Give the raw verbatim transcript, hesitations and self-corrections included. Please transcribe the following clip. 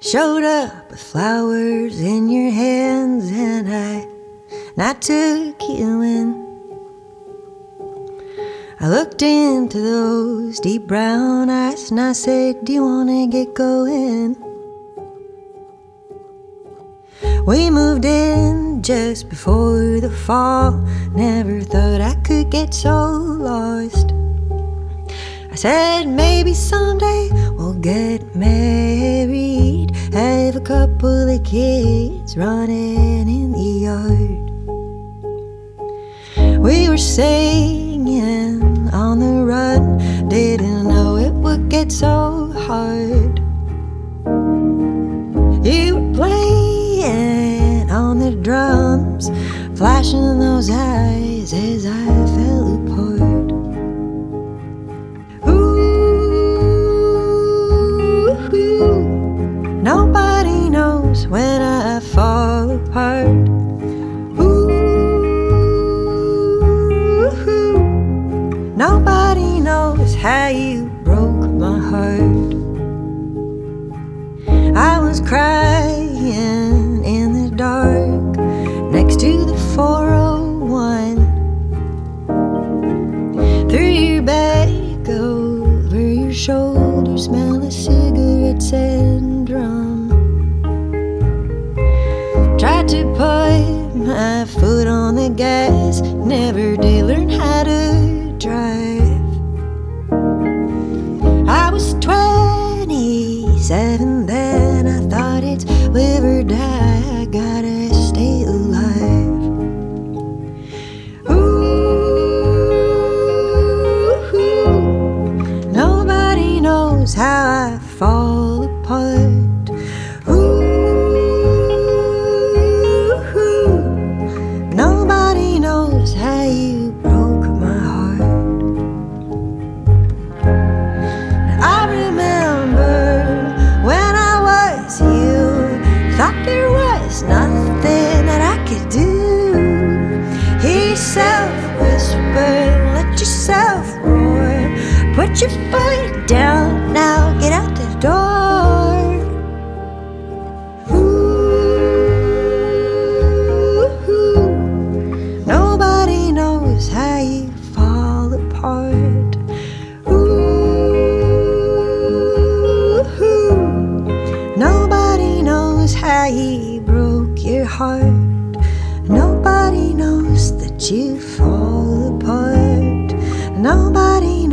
Showed up with flowers in your hands, and I, and I took you in. I looked into those deep brown eyes and I said, do you wanna get going? We moved in just before the fall. Never thought I could get so lost. I said maybe someday we'll get married, have a couple of kids running in the yard. We were singing on the run, didn't know it would get so hard. You were playing on the drums, flashing those eyes as I fell apart. Nobody knows when I fall apart. Ooh, nobody knows how you broke my heart. I was crying in the dark next to the four oh one. Threw your back over your shoulder, smell of cigarettes and rum. Tried to put my foot on the gas, never did learn how to drive. I was twenty-seven then, I thought it's live or die, I gotta stay alive. Ooh, nobody knows how I fall apart. Nobody knows how you broke my heart. I remember when I was you, thought there was nothing that I could do. Hear yourself whisper, let yourself roar, put your foot down, now get out the door. How you fall apart. Ooh, nobody knows how he broke your heart. Nobody knows that you fall apart. Nobody